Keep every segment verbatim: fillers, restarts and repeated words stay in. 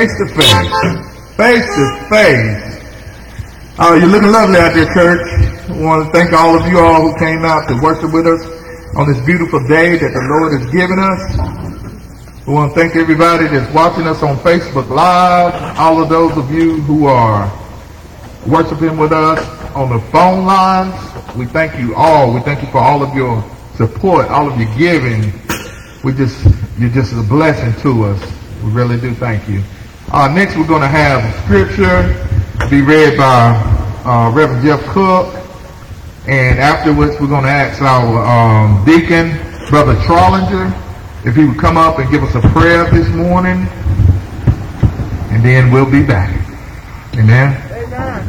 face to face. Face to face. Oh, you're looking lovely out there, church. I want to thank all of you all who came out to worship with us on this beautiful day that the Lord has given us. We want to thank everybody that's watching us on Facebook Live, all of those of you who are worshiping with us on the phone lines. We thank you all. We thank you for all of your support, all of your giving. We just, you're just a blessing to us. We really do thank you. Uh, next, we're going to have scripture be read by uh, Reverend Jeff Cook. And afterwards, we're going to ask our um, deacon, Brother Trollinger, if he would come up and give us a prayer this morning. And then we'll be back. Amen. Amen.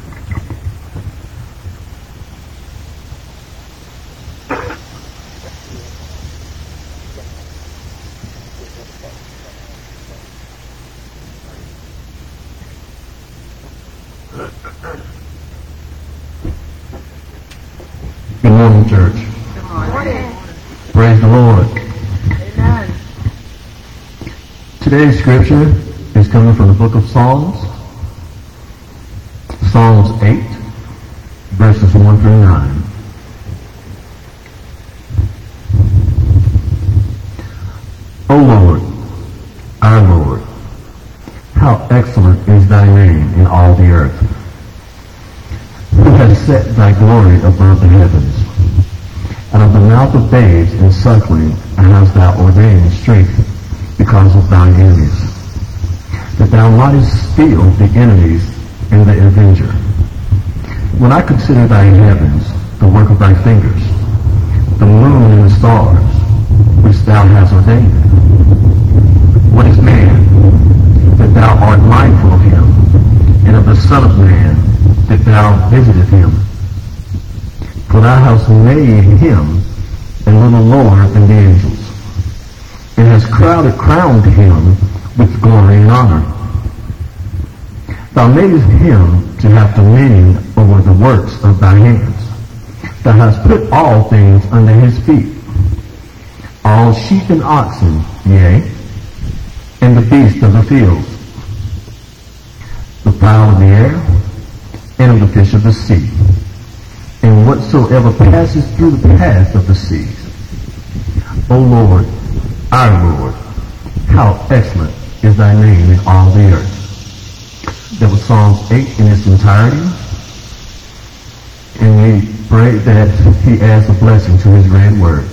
Good morning, church. Good morning. Praise the Lord. Amen. Today's scripture is coming from the book of Psalms. Psalms eight, verses one through nine. O Lord, our Lord, how excellent is thy name in all the earth. Who has set thy glory above the heavens? And of the mouth of babes and suckling hast thou ordained strength because of thine enemies, that thou mightest steal the enemies and the avenger. When I consider thy heavens, the work of thy fingers, the moon and the stars, which thou hast ordained, what is man, that thou art mindful of him, and of the Son of Man, that thou visiteth him? For thou hast made him a little lower than the angels, and hast crowded, crowned him with glory and honor. Thou madest him to have dominion over the works of thy hands. Thou hast put all things under his feet, all sheep and oxen, yea, and the beasts of the field, the fowl of the air, and of the fish of the sea, and whatsoever passes through the path of the seas. O Lord, our Lord, how excellent is thy name in all the earth. That was Psalms eight in its entirety. And we pray that he adds a blessing to his read word.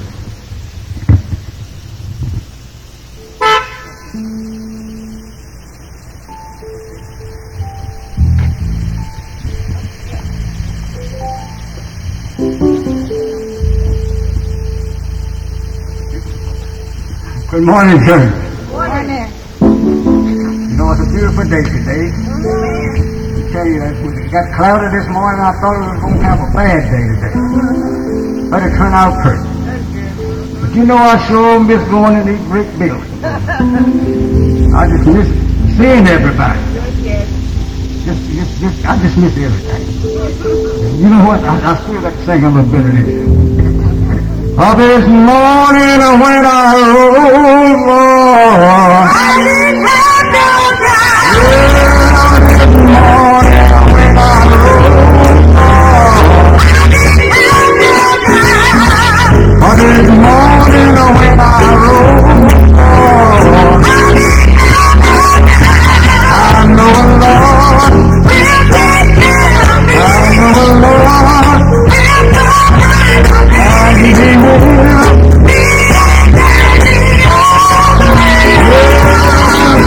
Good morning, church. Good morning. You know, it's a beautiful day today. I tell you, it got cloudy this morning. I thought we were going to have a bad day today. But it turned out pretty. But you know, I sure miss going in these brick buildings. I just miss seeing everybody. Just, just, just, I just miss everything. You know what? I, I still like to sing a little bit of this. Oh, this morning when I rose, Lord, I didn't have no time. Yeah, this morning when I rose, Lord, I didn't have no time. Oh, this morning when I rose, Lord, I didn't have no time. I know, Lord, will take care of me. I know, Lord, will provide for me. He will be there all the way.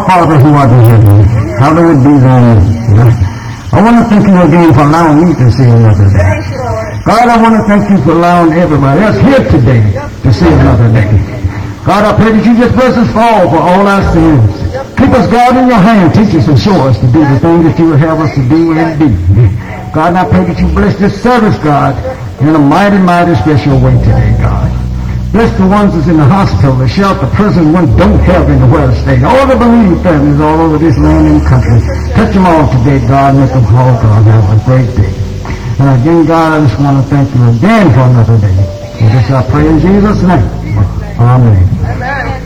Father who art in heaven, hallowed be thy name. I want to thank you again for allowing me to see another day. God, I want to thank you for allowing everybody else here today to see another day. God, I pray that you just bless us all for all our sins. Keep us, God, in your hand. Teach us and show us to do the things that you would have us to do and do. God, and I pray that you bless this service, God, in a mighty, mighty special way today, God. Bless the ones that's in the hospital, the shelter, prison, ones don't have anywhere to stay. All the bereaved families all over this land and country. Touch them all today, God, and let them all, God, have a great day. And again, God, I just want to thank you again for another day. And this I pray in Jesus' name. Amen. Amen.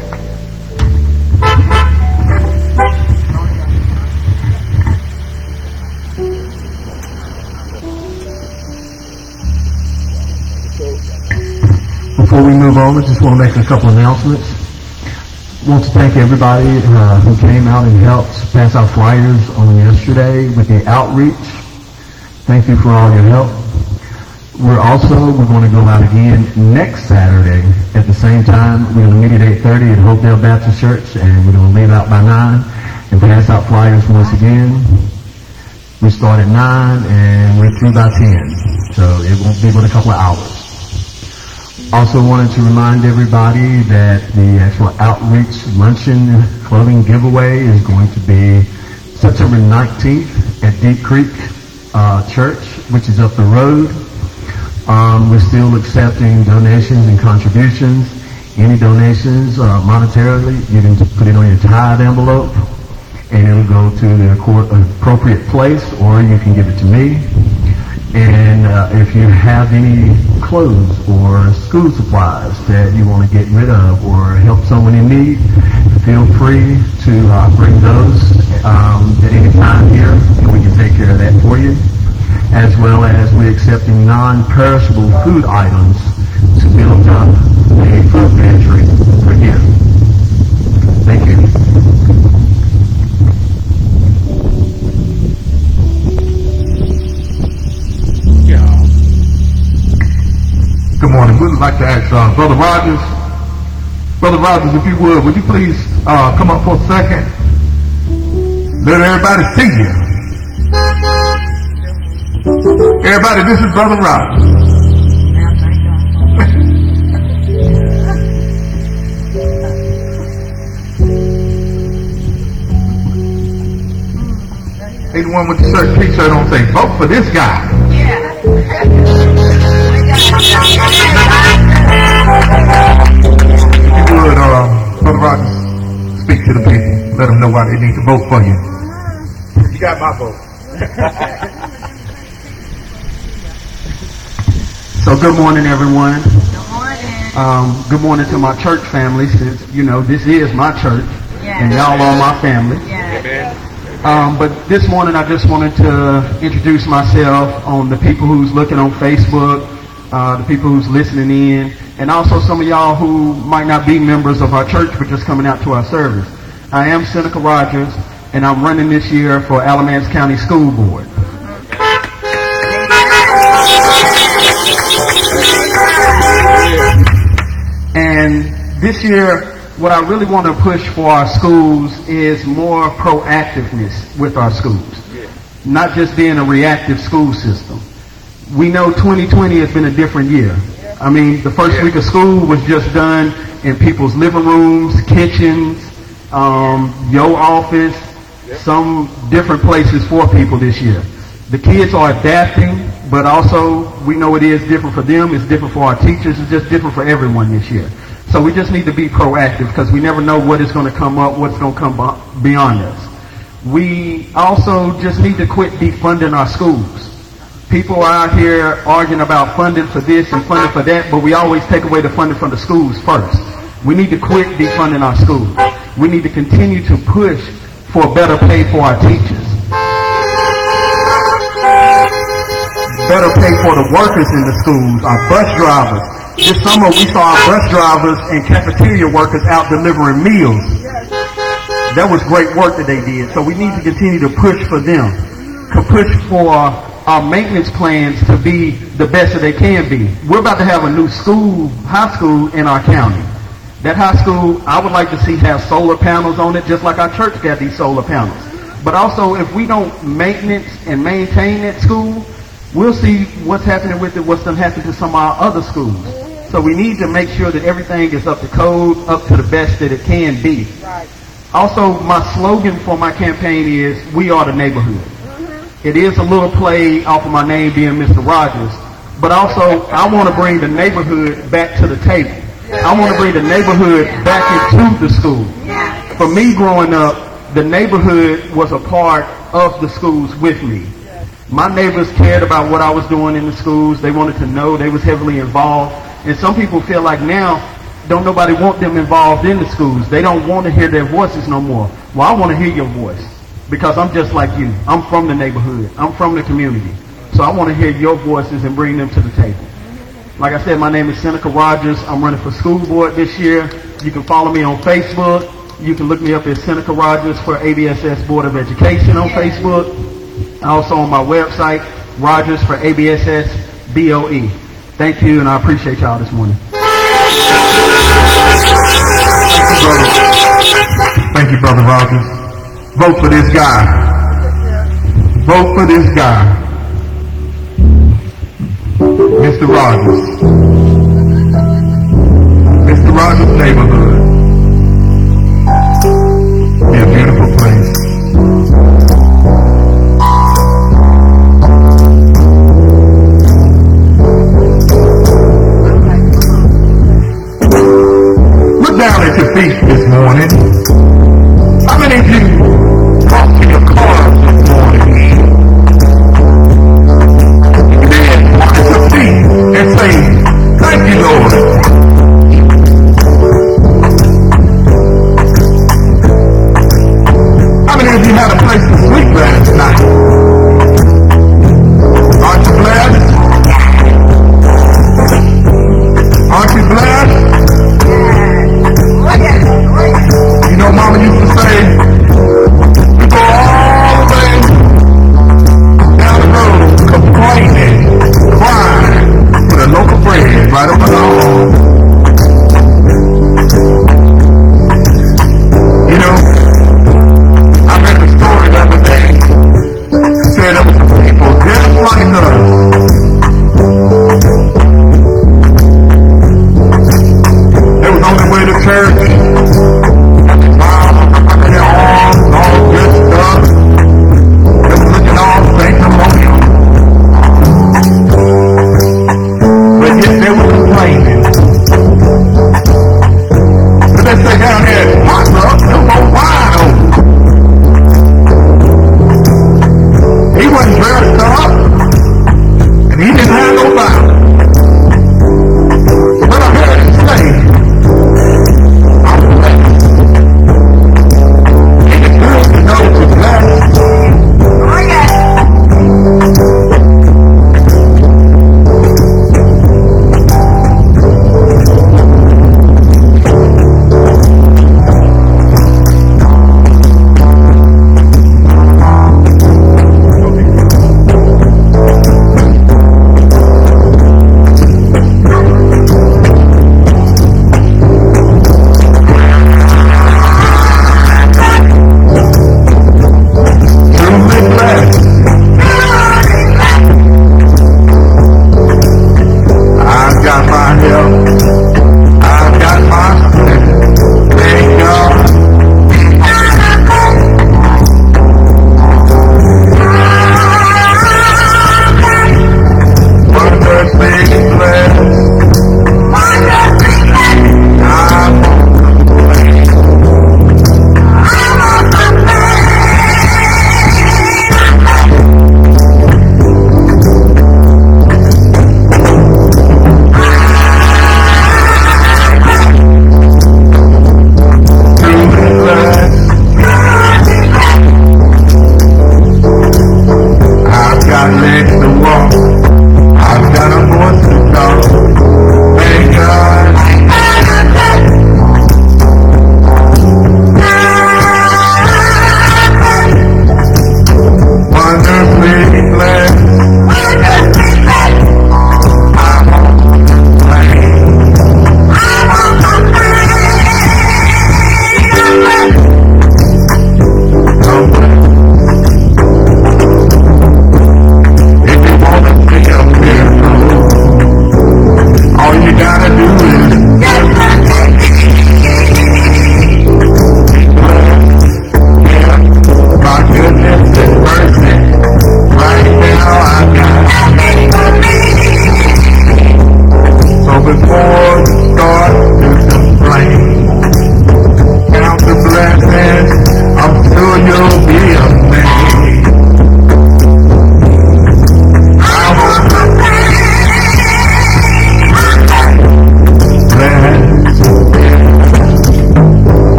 Before we move on, I just want to make a couple announcements. I want to thank everybody uh, who came out and helped pass out flyers on yesterday with the outreach. Thank you for all your help. We're also, we're going to go out again next Saturday at the same time. We're going to meet at eight thirty at Hopedale Baptist Church, and we're going to leave out by nine and pass out flyers once again. We start at nine and we're through by ten, so it won't be but a couple of hours. Also wanted to remind everybody that the actual outreach luncheon clothing giveaway is going to be September nineteenth at Deep Creek uh, Church, which is up the road. Um, we're still accepting donations and contributions. Any donations uh, monetarily, you can just put it on your tithe envelope and it'll go to the appropriate place, or you can give it to me. And uh, if you have any clothes or school supplies that you want to get rid of or help someone in need, feel free to uh, bring those um, at any time here, and we can take care of that for you. As well as we're accepting non-perishable food items to build up a food pantry for here. Thank you. Good morning. We'd like to ask uh, Brother Rogers. Brother Rogers, if you would, would you please uh, come up for a second? Let everybody see you. Everybody, this is Brother Rogers. They the one with the shirt, t-shirt on, say, vote for this guy. If you would, uh, Brother Rogers, speak to the people. Let them know why they need to vote for you. You got my vote. So good morning, everyone. Good morning. Um, good morning to my church family, since, you know, this is my church, Yes. and y'all are my family. Yes. Um, but this morning I just wanted to introduce myself on the people who's looking on Facebook, uh, the people who's listening in, and also some of y'all who might not be members of our church but just coming out to our service. I am Seneca Rogers, and I'm running this year for Alamance County School Board. And this year, what I really want to push for our schools is more proactiveness with our schools. Not just being a reactive school system. We know twenty twenty has been a different year. I mean, the first week of school was just done in people's living rooms, kitchens, um, your office, some different places for people this year. The kids are adapting, but also we know it is different for them, it's different for our teachers, it's just different for everyone this year. So we just need to be proactive because we never know what is going to come up, what's going to come beyond us. We also just need to quit defunding our schools. People are out here arguing about funding for this and funding for that, but we always take away the funding from the schools first. We need to quit defunding our schools. We need to continue to push for better pay for our teachers. Better pay for the workers in the schools, our bus drivers. This summer we saw our bus drivers and cafeteria workers out delivering meals. That was great work that they did. So we need to continue to push for them, to push for our maintenance plans to be the best that they can be. We're about to have a new school, high school in our county. That high school, I would like to see have solar panels on it, just like our church got these solar panels. But also, if we don't maintenance and maintain that school, we'll see what's happening with it, what's going to happen to some of our other schools. So we need to make sure that everything is up to code, up to the best that it can be. Right. Also, my slogan for my campaign is, we are the neighborhood. Mm-hmm. It is a little play off of my name being Mister Rogers, but also I want to bring the neighborhood back to the table. I want to bring the neighborhood back into the school. For me growing up, the neighborhood was a part of the schools with me. My neighbors cared about what I was doing in the schools. They wanted to know. They was heavily involved. And some people feel like now, don't nobody want them involved in the schools. They don't want to hear their voices no more. Well, I want to hear your voice because I'm just like you. I'm from the neighborhood. I'm from the community. So I want to hear your voices and bring them to the table. Like I said, my name is Seneca Rogers. I'm running for school board this year. You can follow me on Facebook. You can look me up as Seneca Rogers for A B S S Board of Education on Facebook. Also on my website, Rogers for A B S S B O E. Thank you, and I appreciate y'all this morning. Thank you, Brother Rogers. Vote for this guy. Vote for this guy. Mister Rogers. Mister Rogers' neighborhood. Be a beautiful place. Look down at your feet this morning. How many of you walked to your cars this morning? Then look at your feet and say, thank you, Lord.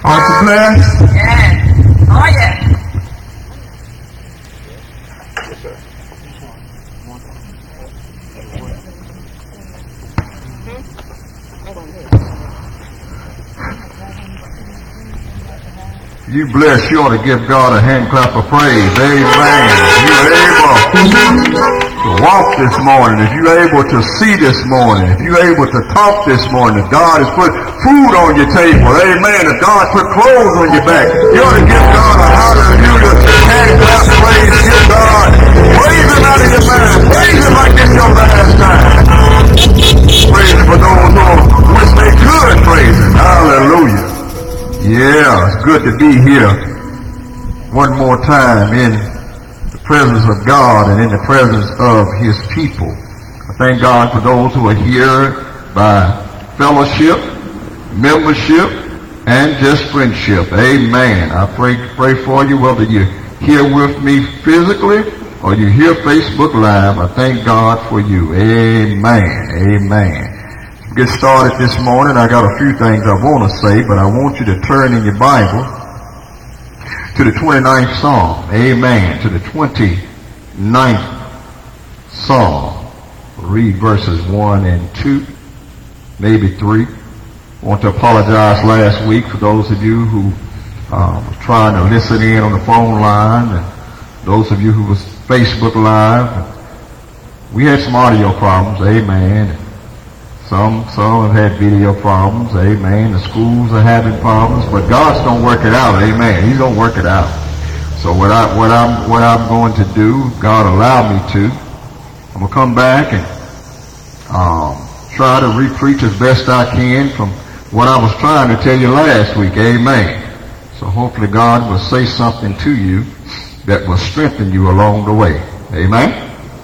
Aren't you blessed? Yes. Oh, yes. You bless, you ought to give God a hand clap of praise. Amen. You're able to walk this morning. If you're able to see this morning. If you're able to talk this morning. If God has put food on your table. Amen. If God put clothes on your back. You ought to give God a hallelujah. Hand clap praise. Give God. Praise Him out of your mind. Praise Him like this your last time. Praise Him for those who wish they could praise Him. Hallelujah. Yeah, it's good to be here one more time in the presence of God and in the presence of His people. I thank God for those who are here by fellowship, membership, and just friendship. Amen. I pray, pray for you whether you're here with me physically or you're here Facebook Live. I thank God for you. Amen. Amen. Get started this morning. I got a few things I want to say, but I want you to turn in your Bible to the twenty-ninth Psalm. Amen. To the twenty-ninth Psalm. Read verses one and two, maybe three. I want to apologize last week for those of you who uh, were trying to listen in on the phone line, and those of you who was Facebook Live. We had some audio problems. Amen. Some, some have had video problems, amen. The schools are having problems, but God's gonna work it out, amen. He's gonna work it out. So what I, what I'm, what I'm going to do, God allow me to, I'm gonna come back and um, try to re-preach as best I can from what I was trying to tell you last week, amen. So hopefully God will say something to you that will strengthen you along the way, amen.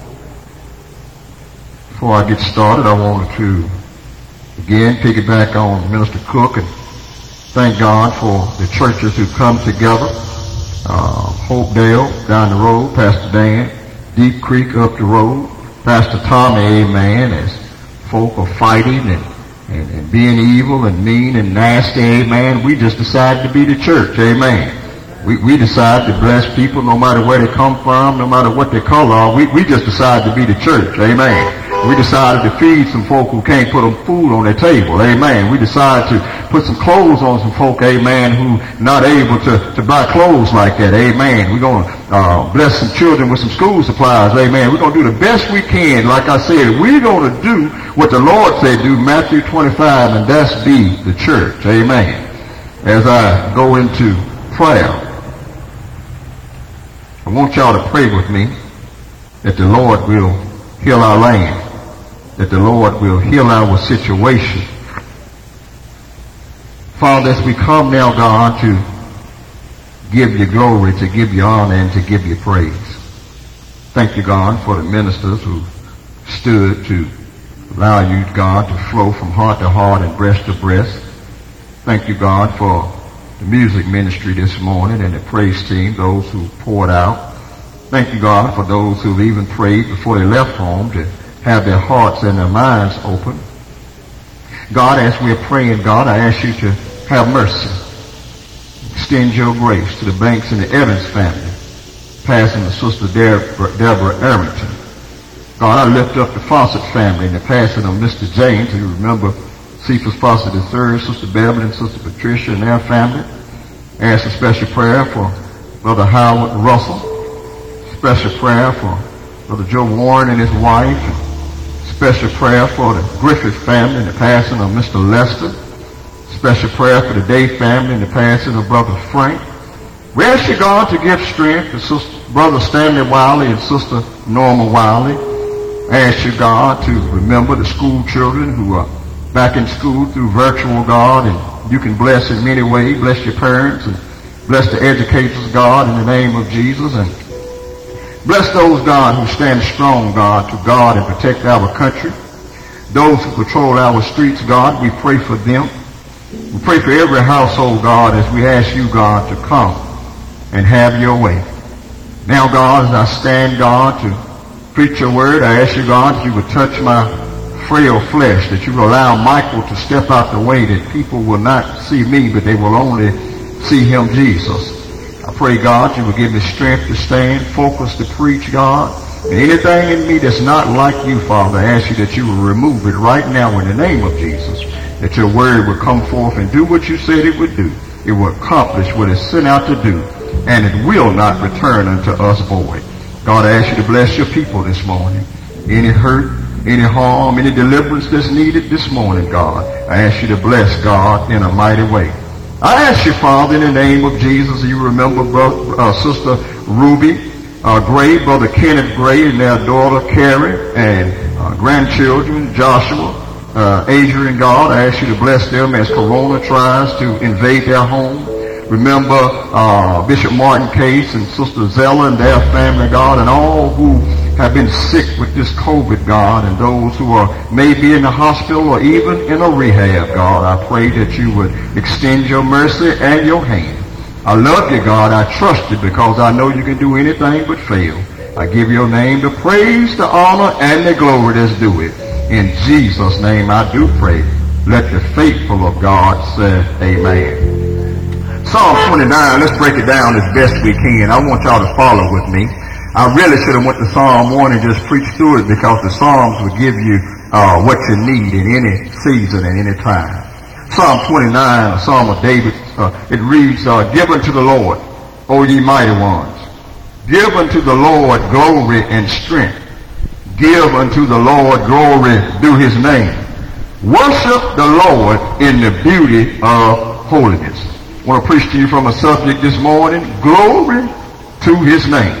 Before I get started, I wanted to again piggyback on Minister Cook and thank God for the churches who come together. Uh, Hopedale down the road, Pastor Dan, Deep Creek up the road, Pastor Tommy, amen, as folk are fighting and, and, and being evil and mean and nasty, amen. We just decided to be the church, amen. We, we decide to bless people no matter where they come from, no matter what their color are. We, we just decided to be the church, amen. We decided to feed some folk who can't put them food on their table. Amen. We decided to put some clothes on some folk, amen, who not able to, to buy clothes like that. Amen. We're going to uh, bless some children with some school supplies. Amen. We're going to do the best we can. Like I said, we're going to do what the Lord said do, Matthew twenty-five, and that's be the church. Amen. As I go into prayer, I want y'all to pray with me that the Lord will heal our land, that the Lord will heal our situation. Father, as we come now, God, to give you glory, to give you honor, and to give you praise. Thank you, God, for the ministers who stood to allow you, God, to flow from heart to heart and breast to breast. Thank you, God, for the music ministry this morning and the praise team, those who poured out. Thank you, God, for those who even prayed before they left home to have their hearts and their minds open. God, as we are praying, God, I ask you to have mercy. Extend your grace to the Banks and the Evans family, passing the Sister Deborah, Deborah Arrington. God, I lift up the Fawcett family and the passing of Mister James. You remember Cephas Fawcett the third, Sister Beverly and Sister Patricia and their family. Ask a special prayer for Brother Howard Russell. Special prayer for Brother Joe Warren and his wife. Special prayer for the Griffith family and the passing of Mister Lester. Special prayer for the Day family and the passing of Brother Frank. We ask you, God, to give strength to Sister, Brother Stanley Wiley and Sister Norma Wiley. I ask you, God, to remember the school children who are back in school through virtual, God, and you can bless in many ways. Bless your parents and bless the educators, God, in the name of Jesus. And bless those, God, who stand strong, God, to guard and protect our country. Those who patrol our streets, God, we pray for them. We pray for every household, God, as we ask you, God, to come and have your way. Now, God, as I stand, God, to preach your word, I ask you, God, that you would touch my frail flesh, that you will allow Michael to step out the way, that people will not see me, but they will only see him, Jesus. I pray, God, you will give me strength to stand, focus to preach, God. And anything in me that's not like you, Father, I ask you that you will remove it right now in the name of Jesus. That your word will come forth and do what you said it would do. It will accomplish what it's sent out to do. And it will not return unto us void. God, I ask you to bless your people this morning. Any hurt, any harm, any deliverance that's needed this morning, God, I ask you to bless, God, in a mighty way. I ask you, Father, in the name of Jesus, you remember brother, uh, Sister Ruby uh, Gray, Brother Kenneth Gray, and their daughter Carrie, and uh, grandchildren Joshua, uh, Adrian, God. I ask you to bless them as Corona tries to invade their home. Remember uh, Bishop Martin Case and Sister Zella and their family, God, and all who have been sick with this COVID, God, and those who are maybe in the hospital or even in a rehab, God. I pray that you would extend your mercy and your hand. I love you, God. I trust you because I know you can do anything but fail. I give your name the praise, the honor, and the glory that's due it. In Jesus' name I do pray. Let the faithful of God say amen. Psalm twenty-nine, let's break it down as best we can. I want y'all to follow with me. I really should have went to Psalm one and just preached through it because the Psalms will give you uh, what you need in any season and any time. Psalm twenty-nine, a Psalm of David, uh, it reads, uh, Give unto the Lord, O ye mighty ones. Give unto the Lord glory and strength. Give unto the Lord glory through his name. Worship the Lord in the beauty of holiness. I want to preach to you from a subject this morning, glory to his name.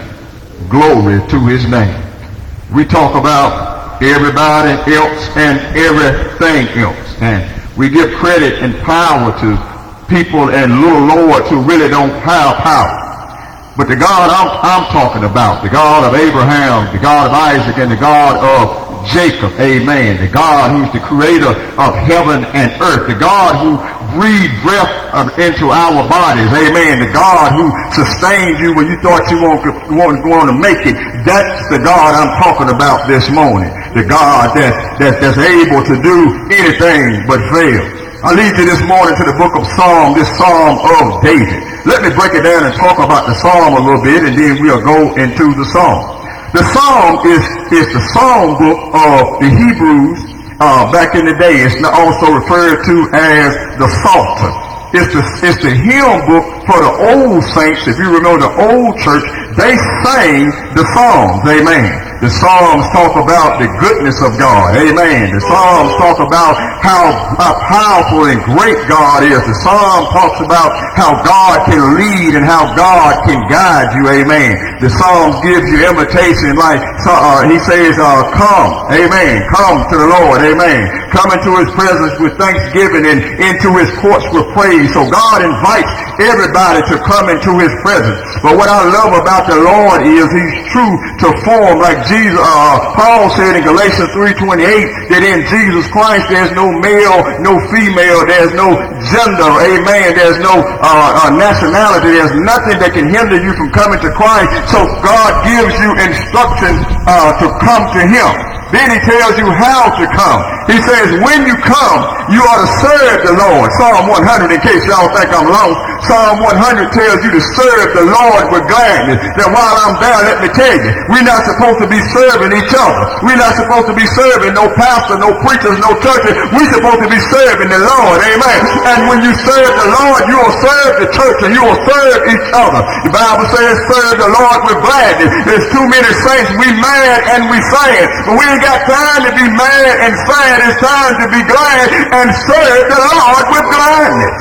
Glory to his name. We talk about everybody else and everything else. And we give credit and power to people and little lords who really don't have power. But the God I'm, I'm talking about, the God of Abraham, the God of Isaac, and the God of Jacob, amen. The God who's the creator of heaven and earth. The God who breathed breath into our bodies, amen. The God who sustained you when you thought you weren't going to make it. That's the God I'm talking about this morning. The God that, that that's able to do anything but fail. I lead you this morning to the book of Psalm, this Psalm of David. Let me break it down and talk about the Psalm a little bit, and then we'll go into the Psalm. The Psalm is, is the Psalm book of the Hebrews uh, back in the day. It's also referred to as the Psalter. It's the, it's the hymn book for the old saints. If you remember the old church, they sang the Psalms, amen. The Psalms talk about the goodness of God, amen. The Psalms talk about how, how powerful and great God is. The Psalm talks about how God can lead and how God can guide you, amen. The Psalms give you invitation like uh, he says, uh, come, amen. Come to the Lord, amen. Come into his presence with thanksgiving and into his courts with praise. So God invites everybody to come into his presence. But what I love about the Lord is he's true to form, like Jesus, uh, Paul said in Galatians three twenty-eight, that in Jesus Christ there's no male, no female, there's no gender, amen. There's no uh, uh, nationality. There's nothing that can hinder you from coming to Christ. So God gives you instructions uh, to come to him. Then he tells you how to come. He says, when you come, you ought to serve the Lord. Psalm one hundred, in case y'all think I'm lost, Psalm one hundred tells you to serve the Lord with gladness. That while I'm there, let me tell you, we're not supposed to be serving each other. We're not supposed to be serving no pastor, no preachers, no churches. We're supposed to be serving the Lord. Amen. And when you serve the Lord, you will serve the church and you will serve each other. The Bible says, serve the Lord with gladness. There's too many saints. We mad and we sad. But we ain't got time to be mad and sad. It's time to be glad and serve the Lord with gladness.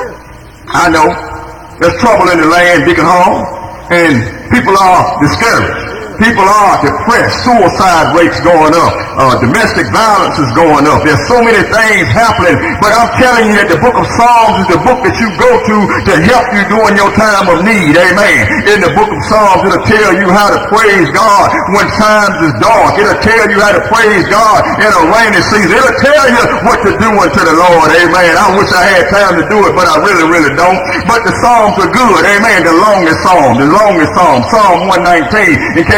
I know there's trouble in the land, Deacon Hall, and people are discouraged. People are depressed. Suicide rates going up. Uh, domestic violence is going up. There's so many things happening. But I'm telling you that the book of Psalms is the book that you go to to help you during your time of need. Amen. In the book of Psalms, it'll tell you how to praise God when times is dark. It'll tell you how to praise God in a rainy season. It'll tell you what to do unto the Lord. Amen. I wish I had time to do it, but I really, really don't. But the Psalms are good. Amen. The longest Psalm. The longest Psalm. Psalm one nineteen. In case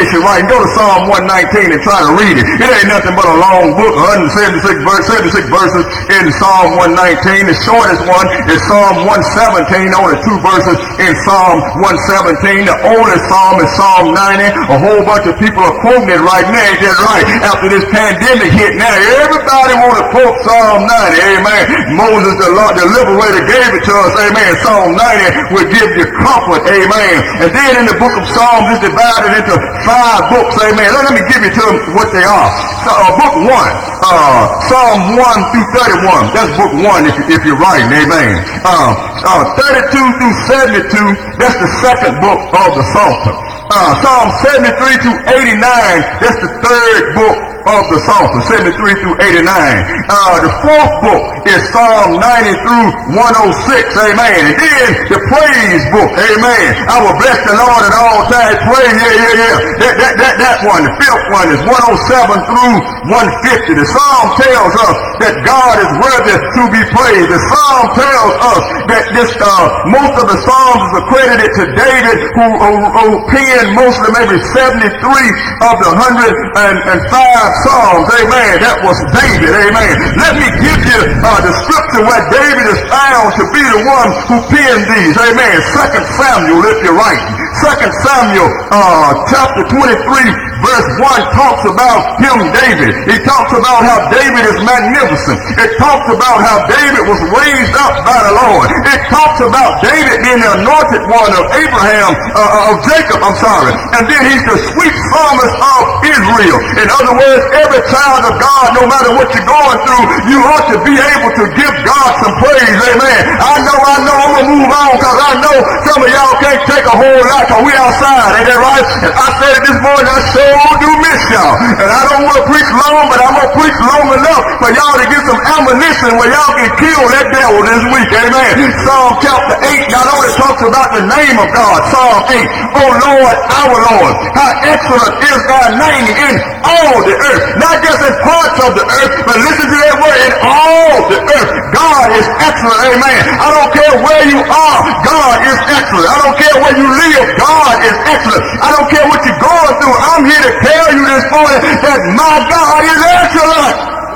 finish it right and go to Psalm one nineteen and try to read it. It ain't nothing but a long book, one seventy-six, verse, seventy-six verses in Psalm one nineteen. The shortest one is Psalm one seventeen, only two verses in Psalm one seventeen. The oldest Psalm is Psalm ninety. A whole bunch of people are quoting it right now. Ain't that right? After this pandemic hit now, everybody want to quote Psalm ninety. Amen. Moses, the Lord, the liberator, gave it to us. Amen. Psalm ninety will give you comfort. Amen. And then in the book of Psalms, it's divided into five books. Amen. Let me give you to them what they are. So, uh, book one, uh, Psalm one through thirty-one. That's book one if, if you're writing. Amen. Uh, uh, thirty-two through seventy-two, that's the second book of the Psalter. Uh, Psalm seventy-three through eighty-nine, that's the third book of the Psalter, seventy-three through eighty-nine. Uh, the fourth book is Psalm ninety through one oh six, amen. And then the praise book, amen. I will bless the Lord at all times. Praise, yeah, yeah, yeah. That, that, that, that one, the fifth one is one oh seven through one fifty. The Psalm tells us that God is worthy to be praised. The Psalm tells us that this, uh, most of the Psalms is accredited to David, who, who, who penned mostly maybe seventy-three of the one hundred five Psalms, amen. That was David, amen. Let me give you uh, the scripture where David is found to be the one who penned these, amen. Second Samuel, if you're right. Second Samuel, uh, chapter twenty-three, verse one talks about him, David. He talks about how David is magnificent. It talks about how David was raised up by the Lord. It talks about David being the anointed one of Abraham, uh, of Jacob, I'm sorry. And then he's the sweet psalmist of Israel. In other words, every child of God, no matter what you're going through, you ought to be able to give God some praise, amen. I know, I know, I'm going to move on because I know some of y'all can't take a whole lot because we outside, ain't that right? And I said it this morning, I sure do miss y'all. And I don't want to preach long, but I'm going to preach long enough for y'all to get some ammunition where y'all can kill that devil this week, amen. Psalm chapter eight not only talks about the name of God, Psalm eight, oh Lord, our Lord, how excellent is thy name in all the earth, not just in parts of the earth, but listen to that word, in all the earth. God is excellent, amen. I don't care where you are, God is excellent. I don't care where you live, God is excellent. I don't care what you're going through, I'm here to tell you this morning that my God is excellent.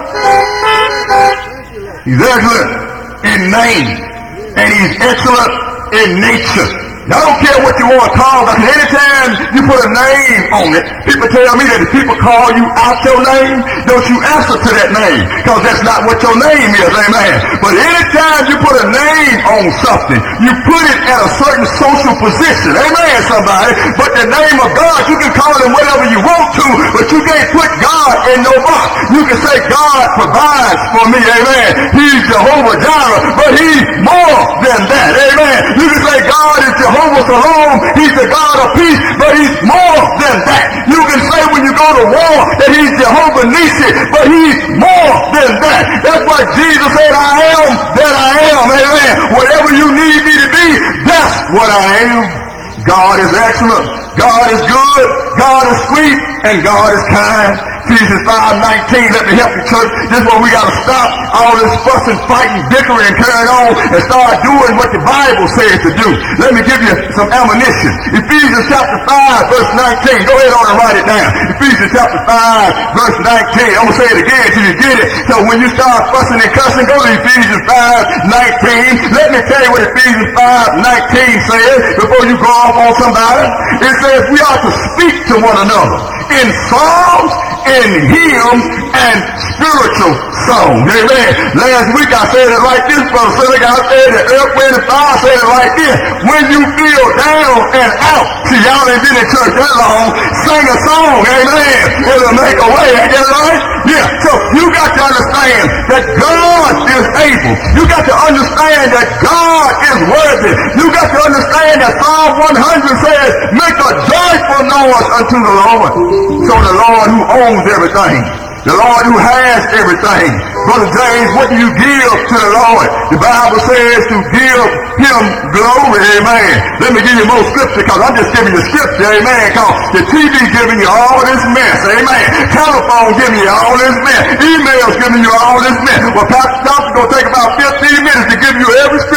He's excellent in name, and he's excellent in nature. Now, I don't care what you want to call it. Anytime you put a name on it, people tell me that if people call you out your name, don't you answer to that name, because that's not what your name is, amen. But anytime you put a name on something, you put it at a certain social position, amen, somebody. But the name of God, you can call him whatever you want to, but you can't put God in no box. You can say God provides for me, amen. He's Jehovah Jireh, but he's more than that, amen. You can say God is Jehovah Jehovah Shalom, he's the God of peace, but he's more than that. You can say when you go to war that he's Jehovah Nissi, but he's more than that. That's why Jesus said, I am that I am, amen. Whatever you need me to be, that's what I am. God is excellent, God is good, God is sweet, and God is kind. Ephesians five nineteen, let me help you, church. This is where we got to stop all this fussing, fighting, bickering, and carrying on and start doing what the Bible says to do. Let me give you some ammunition. Ephesians chapter five, verse nineteen. Go ahead on and write it down. Ephesians chapter five, verse nineteen. I'm going to say it again till you get it. So when you start fussing and cussing, go to Ephesians five nineteen. Let me tell you what Ephesians five nineteen says before you go off on somebody. It says we ought to speak to one another in psalms, in hymns, and spiritual songs. Amen. Last week I said it like this, brother. So I said it, Earth, Wind, and Fire said it like this. When you feel down and out, see, y'all ain't been in church that long, sing a song, amen. It'll make a way, ain't that right? Yeah, so you got to understand that God is able. You got to understand that God is worthy. You got to understand that Psalm one hundred says, make a joyful noise unto the Lord. So the Lord who owns everything, the Lord who has everything. Brother James, what do you give to the Lord? The Bible says to give him glory, amen. Let me give you more scripture, because I'm just giving you scripture, amen. Because the T V giving you all this mess, amen. Telephone giving you all this mess. Emails giving you all this mess. Well, Pastor Johnson going to take about fifteen minutes to give you every scripture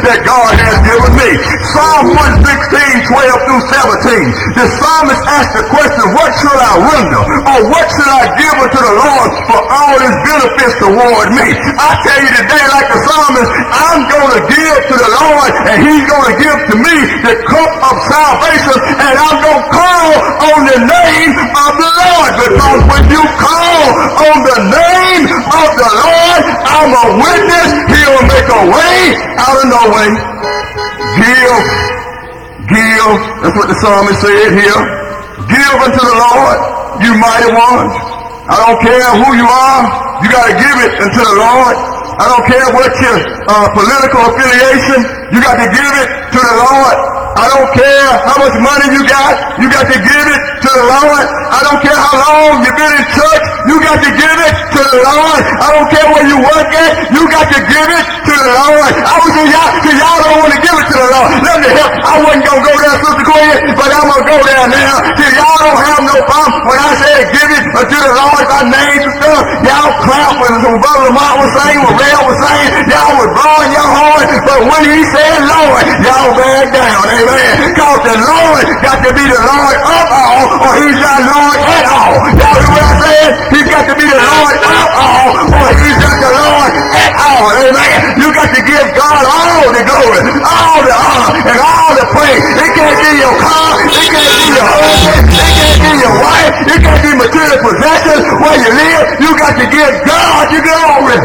that God has given me. Psalm one sixteen, twelve through seventeen. The psalmist asked the question, what should I render? Or what should I give unto the Lord for all his benefits toward me? I tell you today, like the psalmist, I'm going to give to the Lord, and he's going to give to me the cup of salvation, and I'm going to call on the name of the Lord. Because when you call on the name of the Lord, I'm a witness. He'll make a way out of no way. Give, give. That's what the psalmist said here. Give unto the Lord, you mighty ones. I don't care who you are. You got to give it unto the Lord. I don't care what your uh, political affiliation. You got to give it to the Lord. I don't care how much money you got. You got to give it to the Lord. I don't care how long you've been in church. You got to give it to the Lord. I don't care where you work at. You got to give it to the Lord. I was saying y'all, cause y'all don't want to give it to the Lord. Let me help. I wasn't going to go there, Sister Queen, but I'm going to go there now. See, y'all don't have no problem. When I said give it to the Lord, if I named and stuff, y'all clap when Brother Lamont was saying, what Ray was saying, y'all was blowing your horn. But when he said Lord, y'all back down. Amen. Because the Lord got to be the Lord of all, or he's not Lord at all. Y'all hear what I said? He's got to be the Lord of all, or he's not the Lord at all. Amen. You got to give God all the glory, all the honor, and all the praise. It can't be your car, it can't be your husband, it can't be your wife, it can't be material possessions where you live. You got to give God the glory.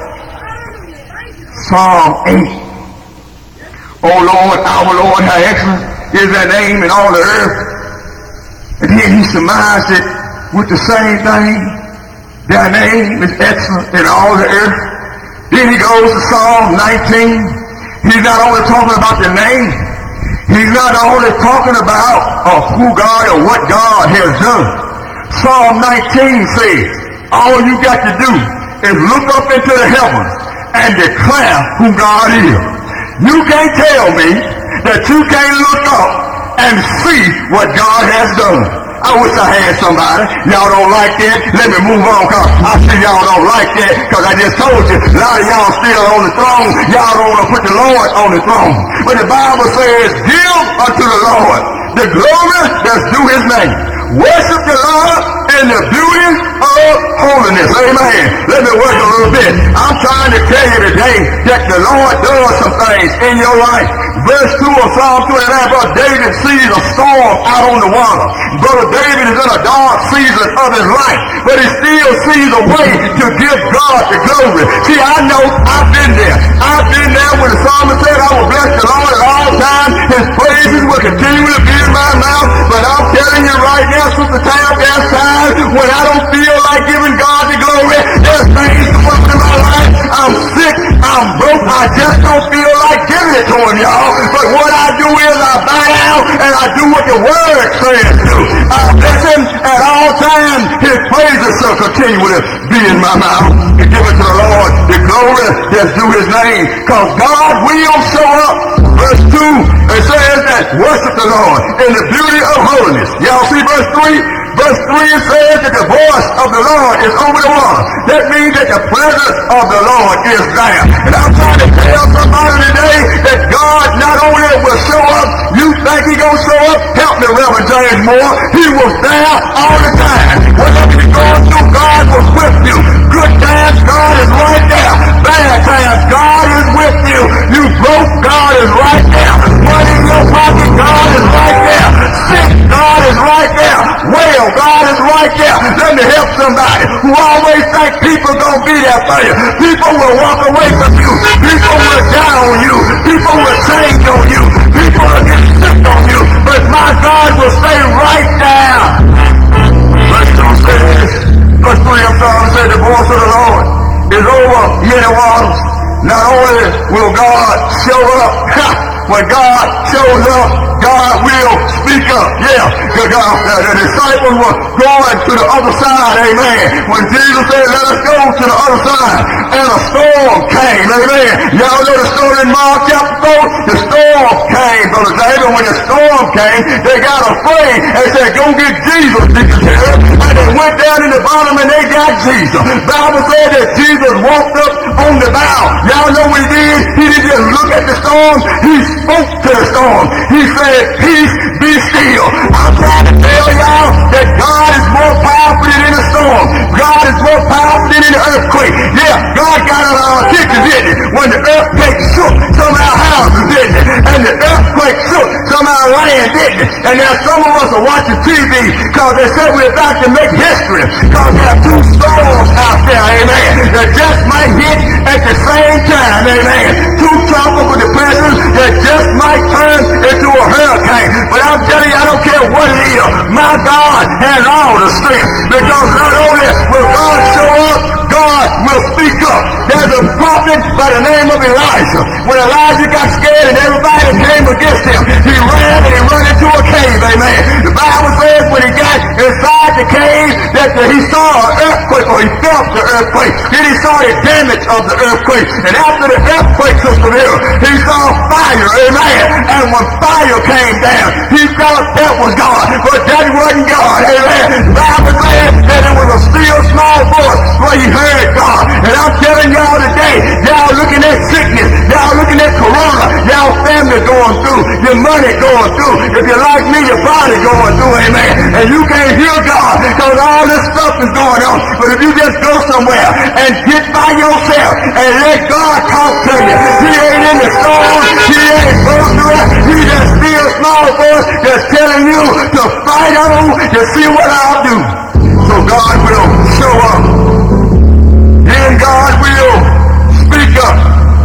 Psalm eight. Oh Lord, our Lord, how excellent is thy name in all the earth. And then he surmised it with the same thing. Thy name is excellent in all the earth. Then he goes to Psalm nineteen. He's not only talking about the name. He's not only talking about uh, who God or what God has done. Psalm nineteen says, all you got to do is look up into the heavens and declare who God is. You can't tell me that you can't look up and see what God has done. I wish I had somebody. Y'all don't like that? Let me move on, because I see y'all don't like that, because I just told you, a lot of y'all still on the throne. Y'all don't want to put the Lord on the throne. But the Bible says, give unto the Lord the glory that's due his name. Worship the Lord in the beauty of holiness. Amen. Let me work a little bit. I'm trying to tell you today that the Lord does some things in your life. Verse two of Psalm twenty-nine, Brother David sees a storm out on the water. Brother David is in a dark season of his life, but he still sees a way to give God the glory. See, I know I've been there. I've been there when the psalmist said, I will bless the Lord at all times. His praises will continually be in my mouth. But I'm telling you right now, Sister Tam, there's times when I don't feel like giving God the glory. There's things going on in my life. I'm sick. I'm broke. I just don't feel like giving it to him, y'all. But what I do is I bow down and I do what the word says to. I bless him at all times. His praises shall continually be in my mouth. To give it to the Lord the glory that's due his name. Because God will show up. Verse two, it says that worship the Lord in the beauty of holiness. Y'all see verse three? Verse three says that the voice of the Lord is over the water. That means that the presence of the Lord is there. And I'm trying to tell somebody today that God not only will show up, you think he gonna show up? Help me, Reverend James Moore. He was there all the time. Whatever you're going through, God was with you. Good times, God is right there. Bad times, God is with you. You broke, God is right there. Money in your pocket, God is right there. Sick, God is right there. Well, God is right there. Let me help somebody who always think people gonna be there for you. People will walk away from you. People will die on you. People will change on you. People will get sick on you. But my God will stay right there. Verse two says, verse three of Psalm said, the voice of the Lord is over many waters. Not only will God show up, when God shows up, God will speak up. Yeah, the, God, the, the disciples were going to the other side, amen. When Jesus said, let us go to the other side, and a storm came, amen. Y'all know the story in Mark chapter four? The storm came, Brother David. Bible, when the storm came, they got afraid and said, go get Jesus, Deacon Terry. And they went down in the bottom and they got Jesus. Bible said that Jesus walked up on the bow. Y'all know what he did? He didn't just look at the storm. He spoke to the storm. He said, peace, be still. I'm trying to tell y'all that God is more powerful than the storm. God is more powerful than the earthquake. Yeah, God got out of our kitchen, didn't he? When the earthquake shook some of our houses, didn't it? And the earthquake shook some of our land, didn't it? And now some of us are watching T V because they said we're about to make history because there are two storms out there, amen, that just might hit at the same time, amen. Two tropical depressions that just might turn into a hurricane. But I'm telling you, I don't care what it is. My God has all the strength because not only will God show up, God will speak up. There's a prophet by the name of Elijah. When Elijah got scared and everybody came against him, he ran and he ran into a cave, amen. The Bible says when he got inside the cave that he saw an earthquake, or he felt the earthquake. Then he saw the damage of the earthquake. And after the earthquake took from him, he saw fire, amen. And when fire came down, he thought that was God. But that wasn't God, amen. The Bible says that it was a still small voice where he heard God. And I'm telling y'all today, y'all looking at sickness, y'all looking at corona, y'all family going through, your money going through. If you're like me, your body going through, amen. And you can't hear God because all this stuff is going on. But if you just go somewhere and get by yourself and let God talk to you, he ain't in the storm, he ain't going through it, he just still small voice just telling you to fight on to see what I'll do. So God will show up. Then God will speak up.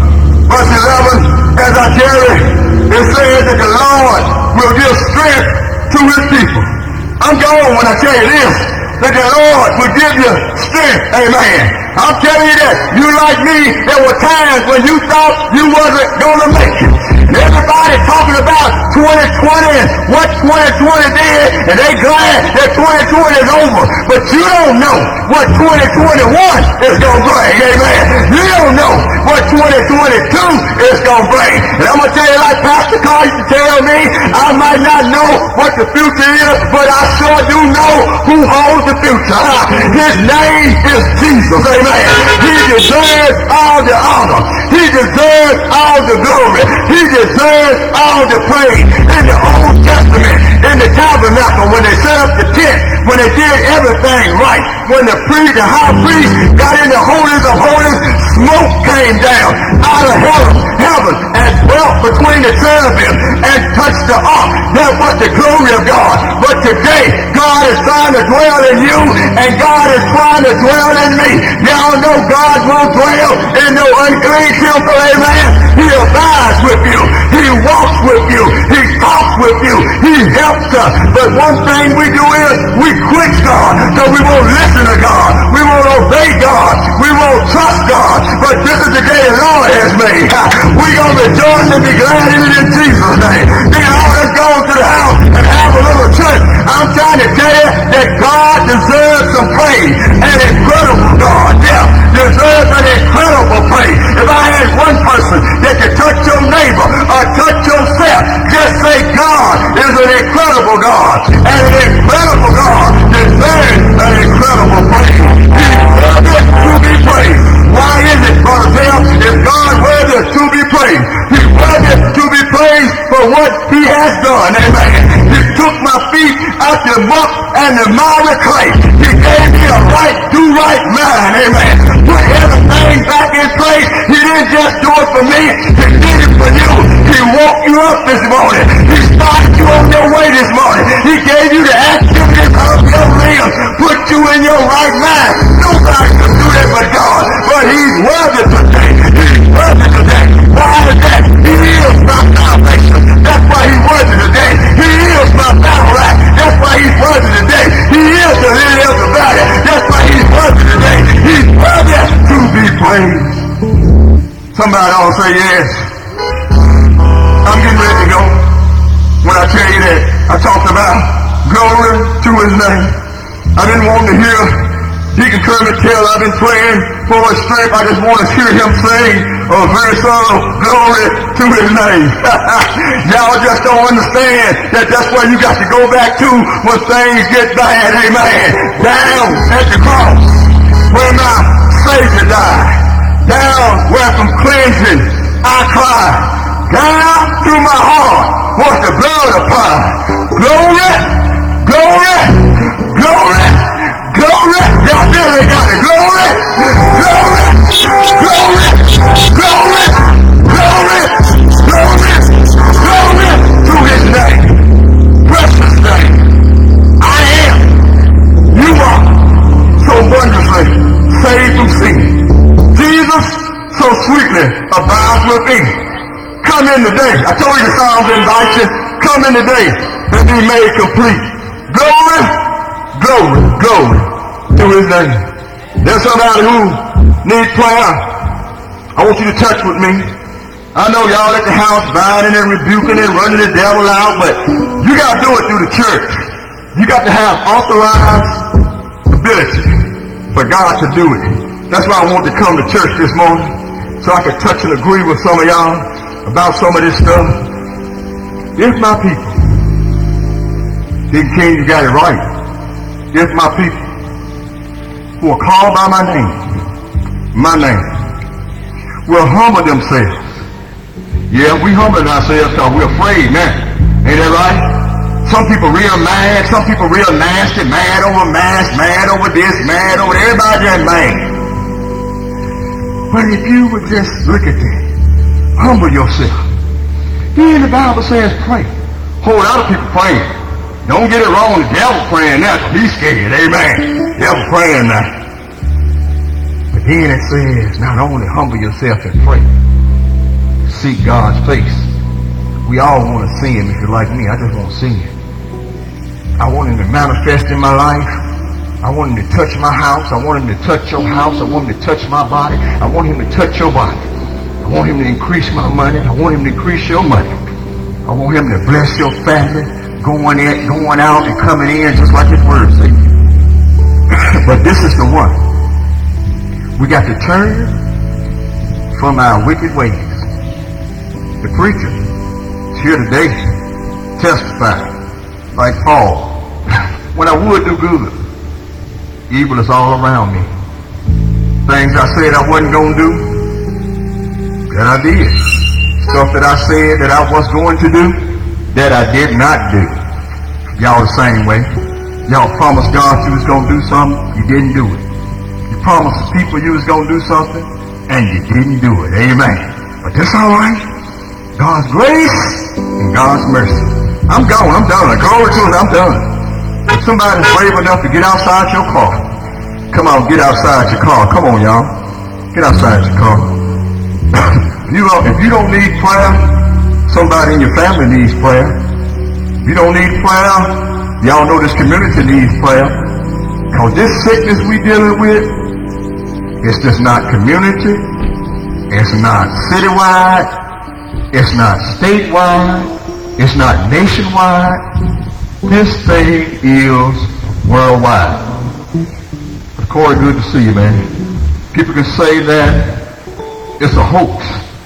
Verse eleven, as I carry, it says that the Lord will give strength to his people. I'm going when I tell you this, that the Lord will give you strength, amen. I'm telling you that, you like me, there were times when you thought you wasn't going to make it. And everybody talking about twenty twenty and what twenty twenty did, and they glad that twenty twenty is over. But you don't know what twenty twenty-one is going to bring, amen. You don't know what twenty twenty-two is going to bring. And I'm going to tell you like Pastor Carl used to tell me, I might not know what the future is, but I sure do know who holds the future. His name is Jesus, amen. He deserves all the honor. He deserves all the glory. He deserves all the praise. In the Old Testament, in the tabernacle, when they set up the tent, when they did everything right, when the priest, the high priest got in the holies of holies, smoke came down out of heaven, heaven and dwelt between the cherubim and touched the ark. That was the glory of God. But today, God is trying to dwell in you, and God is trying to dwell in me. Y'all know God won't dwell in no unclean temple, amen. He abides with you. He walks with you. He talks with you. He helps us. But one thing we do is we quit God. So we won't listen to God. We won't obey God. We won't trust God. But this is the day the Lord has made. We're going to rejoice and be glad in it in Jesus' name. Then all let's go to the house and have a little church. I'm trying to tell you that God deserves some praise. An incredible God. Yeah, deserves an incredible praise. If I had one person that could touch your neighbor or touch yourself, just say God is an incredible God. And an incredible God deserves an incredible praise. He's worthy to be praised. Why is it, Brother Bill? Is God worthy to be praised? He's worthy to be praised for what he has done. Amen. He took my feet out the muck and the miry clay. He gave me a right, do right mind. Amen. Put everything back in place. He didn't just do it for me. He did it for you. He woke you up this morning. He started you on your way this morning. He gave you the activities of your limbs. Put you in your right mind. Nobody can do that but God. But he's worthy today. He's worthy today. Why is that? He is my salvation. That's why he's worthy today. He is my battle axe. That's why he's worthy today. He is the lily of the valley. That's why he's worthy today. He's worthy to be praised. Somebody ought to say yes. I'm getting ready to go. When I tell you that I talked about glory to his name, I didn't want to hear Deacon Kermit Taylor, I've been praying for his strength. I just want to hear him sing a very song, glory to his name. Y'all just don't understand that that's where you got to go back to when things get bad. Amen. Down at the cross where my Savior died. Down where from cleansing I cried. Down through my heart was the blood applied. Glory, glory, glory. Glory! Y'all really got it. Glory! Glory! Glory! Glory! Glory! Glory! Glory to his name. Precious name. I am. You are. So wonderfully saved from sin. Jesus so sweetly abides within. Come in today. I told you the Psalms invite you. Come in today and be made complete. Glory! Glory, glory to his name. There's somebody who needs prayer. I want you to touch with me. I know y'all at the house binding and rebuking and running the devil out, but you got to do it through the church. You got to have authorized ability for God to do it. That's why I want to come to church this morning, so I can touch and agree with some of y'all about some of this stuff. If my people, Deacon King, you got it right. If my people who are called by my name, my name, will humble themselves. Yeah, we humble ourselves because we're afraid now. Ain't that right? Some people real mad, some people real nasty, mad over mask, mad over this, mad over that. Everybody just mad. But if you would just look at that, humble yourself. Here in the Bible says pray. Whole lot of people praying. Don't get it wrong, the devil praying now, he's scared, amen. Devil praying now. But then it says, not only humble yourself and pray, seek God's face. We all want to see him. If you're like me, I just want to see him. I want him to manifest in my life. I want him to touch my house. I want him to touch your house. I want him to touch my body. I want him to touch your body. I want him to increase my money. I want him to increase your money. I want him to bless your family. Going in, going out, and coming in, just like his word says. But this is the one. We got to turn from our wicked ways. The preacher is here today, testifying, like Paul. When I would do good, evil is all around me. Things I said I wasn't going to do, that I did. Stuff that I said that I was going to do, that I did not do. Y'all the same way. Y'all promised God you was going to do something, you didn't do it. You promised people you was going to do something, and you didn't do it. Amen. But that's all right. God's grace and God's mercy. I'm gone. I'm done. Glory to it. I'm done. If somebody's brave enough to get outside your car, come on, get outside your car. Come on, y'all. Get outside your car. you don't, if you don't need prayer, somebody in your family needs prayer. If you don't need prayer, y'all know this community needs prayer. Because this sickness we dealing with, it's just not community. It's not citywide. It's not statewide. It's not nationwide. This thing is worldwide. But Corey, good to see you, man. People can say that it's a hoax.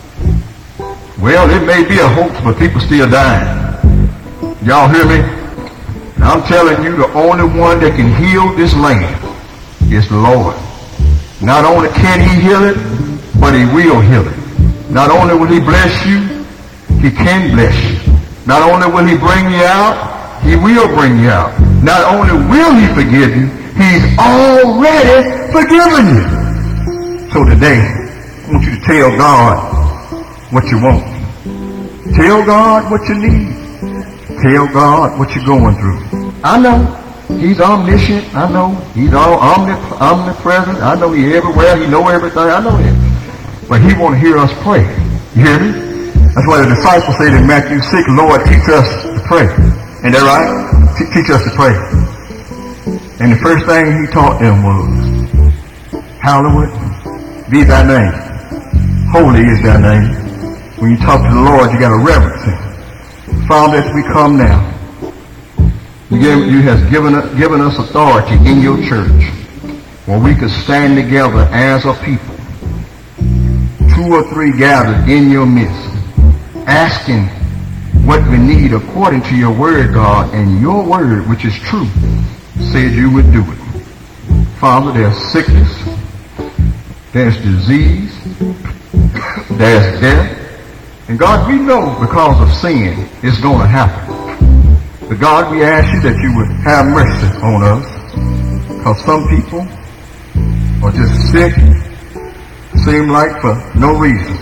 Well, it may be a hoax, but people still dying. Y'all hear me? And I'm telling you, the only one that can heal this land is the Lord. Not only can he heal it, but he will heal it. Not only will he bless you, he can bless you. Not only will he bring you out, he will bring you out. Not only will he forgive you, he's already forgiven you. So today, I want you to tell God what you want. Tell God what you need. Tell God what you're going through. I know he's omniscient. I know he's all omnip- omnipresent. I know he's everywhere. He knows everything. I know that. But he want to hear us pray. You hear me? That's why the disciples said in Matthew six, Lord, teach us to pray. Ain't that right? Te- teach us to pray. And the first thing he taught them was, hallowed be thy name. Holy is thy name. When you talk to the Lord, you got to reverence him. Father, as we come now, you, give, you have given, given us authority in your church. where we could stand together as a people, two or three gathered in your midst, asking what we need according to your word, God, and your word, which is true, said you would do it. Father, there's sickness, there's disease, there's death, and God, we know because of sin it's going to happen. But God, we ask you that you would have mercy on us, because some people are just sick, seem like for no reason.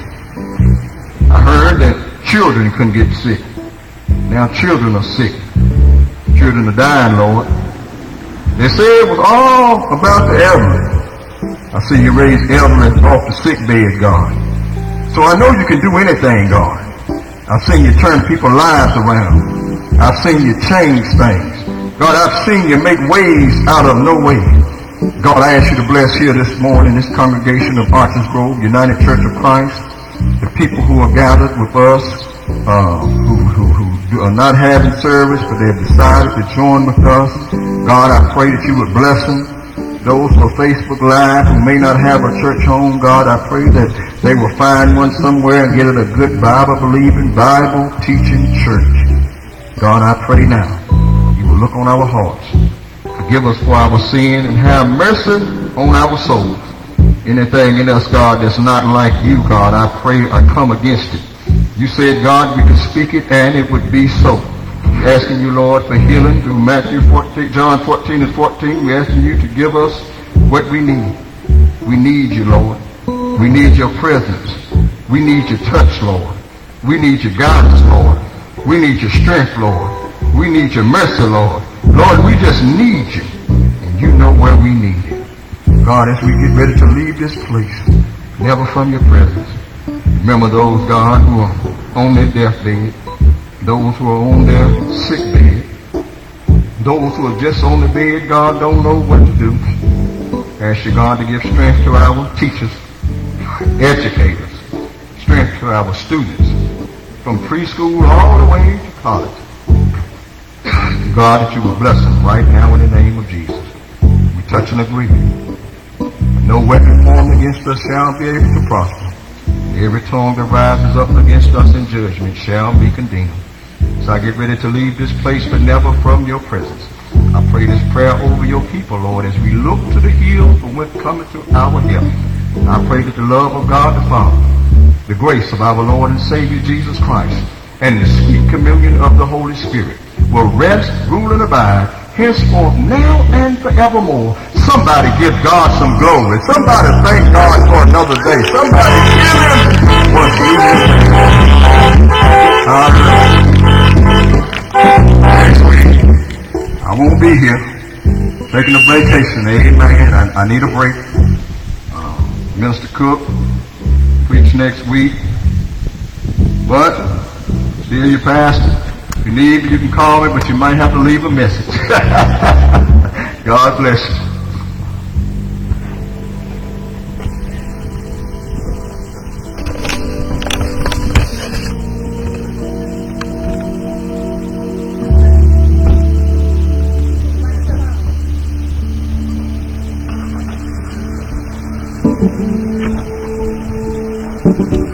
I heard that children couldn't get sick. Now children are sick. Children are dying, Lord. They say it was all about the elderly. I see you raise elderly off the sick bed, God. So I know you can do anything, God. I've seen you turn people's lives around. I've seen you change things. God, I've seen you make ways out of no way. God, I ask you to bless here this morning, this congregation of Arches Grove, United Church of Christ, the people who are gathered with us, uh, who, who, who are not having service, but they've decided to join with us. God, I pray that you would bless them. Those for Facebook Live who may not have a church home, God, I pray that they will find one somewhere and get it a good Bible-believing, Bible-teaching church. God, I pray now you will look on our hearts. Forgive us for our sin and have mercy on our souls. Anything in us, God, that's not like you, God, I pray I come against it. You said, God, we could speak it and it would be so. We're asking you, Lord, for healing through Matthew fourteen, John fourteen and fourteen. We're asking you to give us what we need. We need you, Lord. We need your presence. We need your touch, Lord. We need your guidance, Lord. We need your strength, Lord. We need your mercy, Lord. Lord, we just need you. And you know where we need it. God, as we get ready to leave this place, never from your presence, remember those, God, who are on their deathbed, those who are on their sick bed, those who are just on the bed, God, don't know what to do. Ask you, God, to give strength to our teachers, educators, strength to our students, from preschool all the way to college. God, that you will bless them right now in the name of Jesus. We touch and agree. No weapon formed against us shall be able to prosper. Every tongue that rises up against us in judgment shall be condemned. So I get ready to leave this place, but never from your presence. I pray this prayer over your people, Lord, as we look to the hills from whence cometh to our help. I pray that the love of God the Father, the grace of our Lord and Savior Jesus Christ, and the sweet communion of the Holy Spirit will rest, rule, and abide henceforth, now and forevermore. Somebody give God some glory. Somebody thank God for another day. Somebody give him what's needed. Next week, I won't be here. Taking a vacation. Amen. I, I need a break. Uh, Minister Cook preach next week. But still your pastor. If you need me, you can call me, but you might have to leave a message. God bless you. Thank you.